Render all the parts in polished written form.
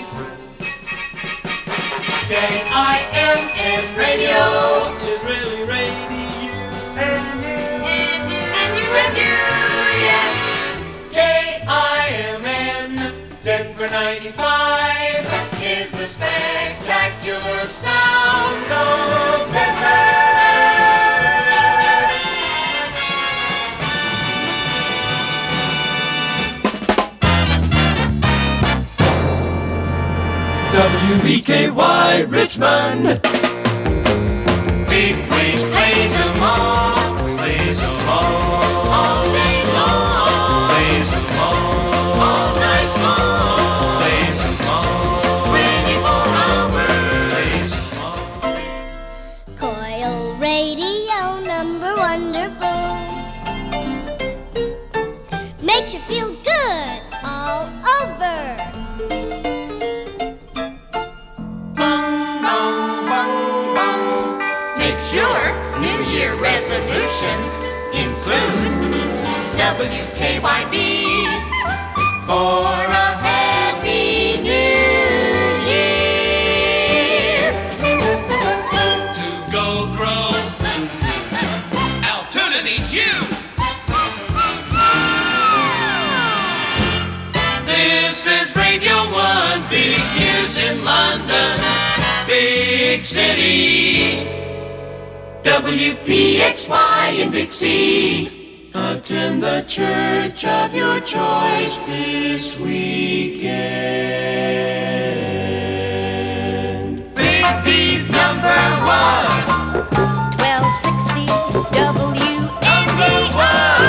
voice. K-I-M-N radio is really radio. And you, yes. K-I-M-N, Denver 95 is the spectacular sound of Denver. WBKY Richmond. Big Breeze plays them all. Plays them all. All day long. Plays them all. All night long. Plays them all. 24 hours. Plays them all. Coil radio, number wonderful. Makes you feel good all over. Make sure New Year resolutions include WKYB for a happy New Year. To go grow. Altoona needs you. This is Radio 1. Big news in London. Big city. WPXY in Dixie. Attend the church of your choice this weekend. Big B's number one. 1260 Number one.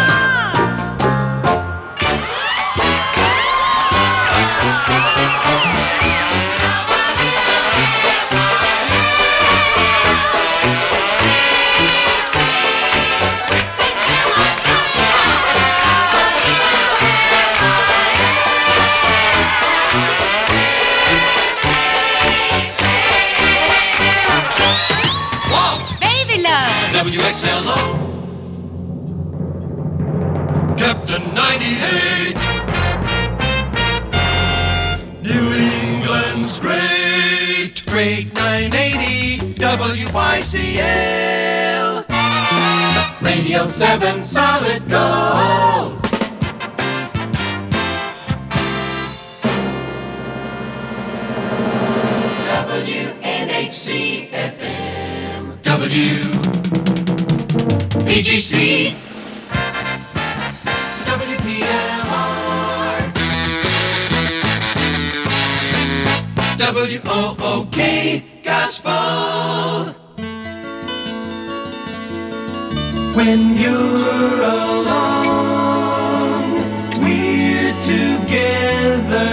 Baby love. WXLO. Captain 98. New England's great. Great 980. WYCL. Radio 7 solid gold. WNHC FM. WPGC. WPLR. WOOK Gospel. When you're alone, we're together.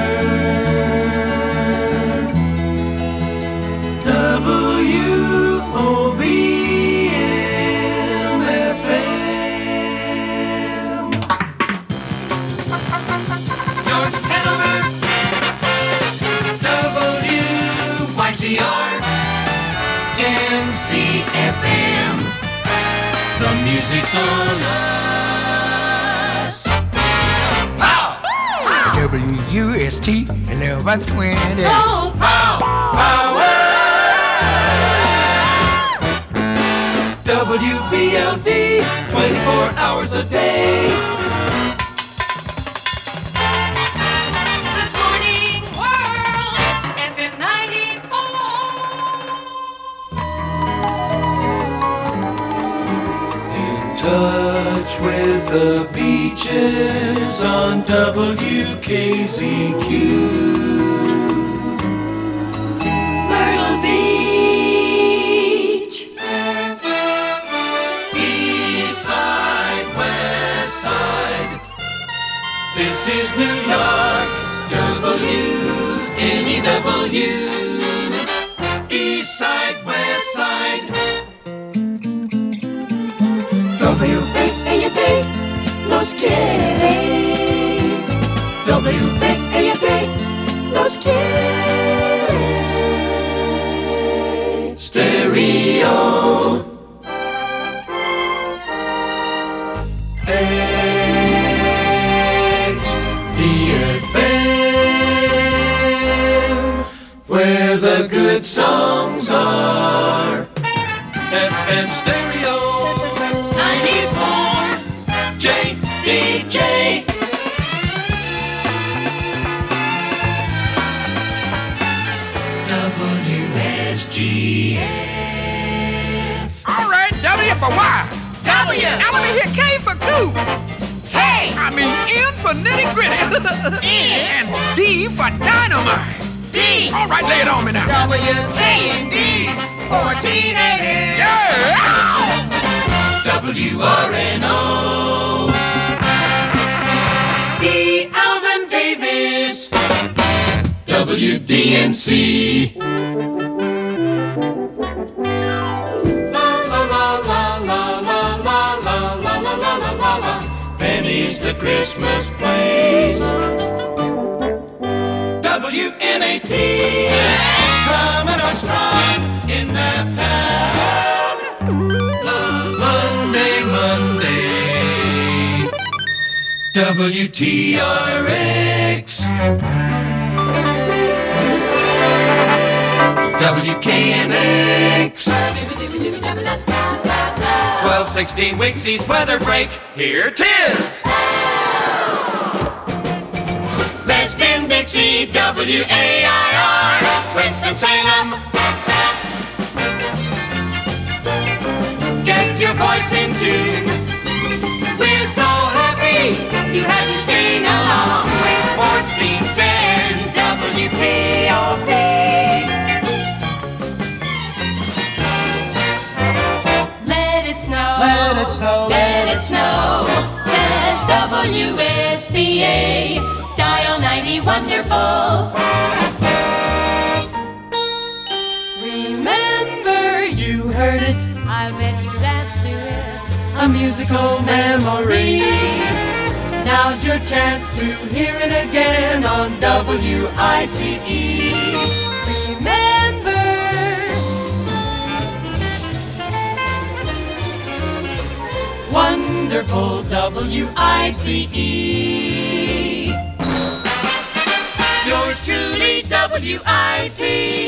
WOBM-FM. York Hanover. WYCR. MCFM. The music's on us. Pow! WUST 1120. Oh, Pow! Power! WBLD 24 hours a day. Good morning, world. FM 94. In touch with the beaches on WKZQ. Myrtle Beach. East side, west side. This is New York, WNEW. East side, west side. WBAD nos quiere. WBAD nos quiere. Stereo. XDFM. songs are FM stereo 94 JDJ. WSGF. All right, W for Y. W. Now let me hear K for cool. K. I mean N for nitty gritty. N. And D for dynamite. D. All right, lay it on me now. W-A-N-D. 1480. Yeah. WRNO. The Alvin Davis. WDNC. Penny's the Christmas place. WNAP coming on strong in that town. Monday. WTRX. WKNX. 1216 Wixie's weather break. Here it is. Best in Dixie, WAIR, Winston-Salem. Get your voice in tune. We're so happy to have you sing along with 1410 WPOP. Let it snow. Let it snow. Let it snow. Says WSBA. Dial 90 wonderful. Remember, you heard it. I'll bet you dance to it. A musical memory. Now's your chance to hear it again on WICE. Remember, Wonderful WICE. Yours truly, WIP.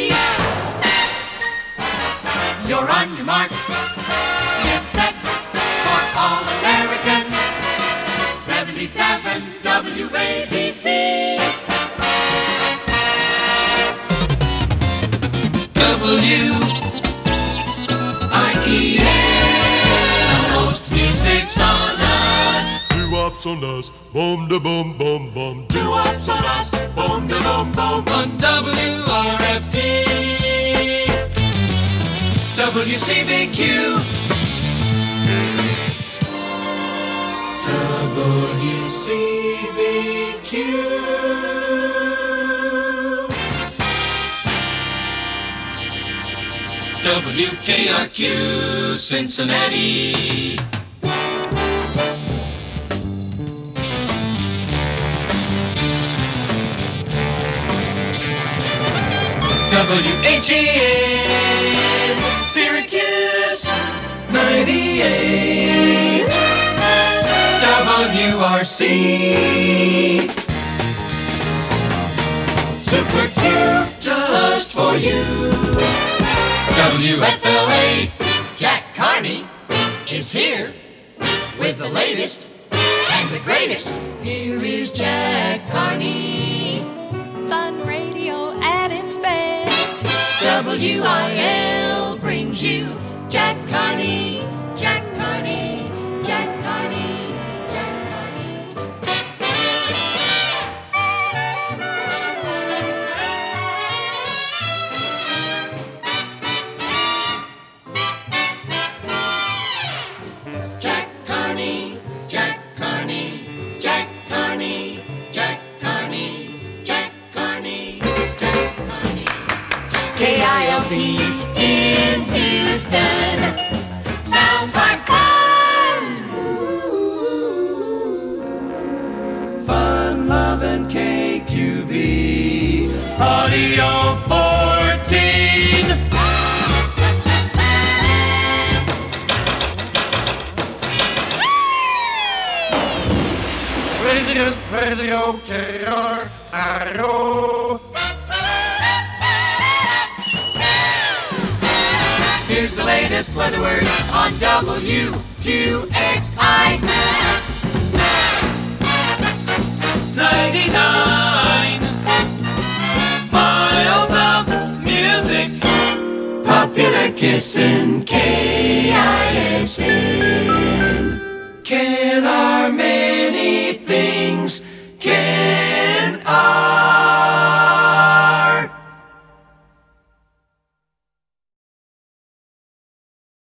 You're on your mark. Get set for All American. 77 WABC. WIEN. Most music's on us. Doo-wops on us, boom da boom boom boom. Doo-wops on us, boom da boom boom. On WRFD, WCBQ, WKRQ, Cincinnati. WHEN, Syracuse, 98. WRC, Super Q, just for you. WFLA, Jack Carney is here with the latest and the greatest. Here is Jack Carney. fun radio at its best. WIL brings you Jack Carney, Jack Carney, Jack Carney, Jack Carney. Jack Carney, Jack Carney, Jack Carney, Jack Carney, Jack Carney, Jack Carney. KILT in Houston. Sounds like fun. Fun loving KQV Audio 14. Radio KRRO. Here's the latest weather word on WQXI. 99 miles of music. Popular Kissin' KISN. Can our man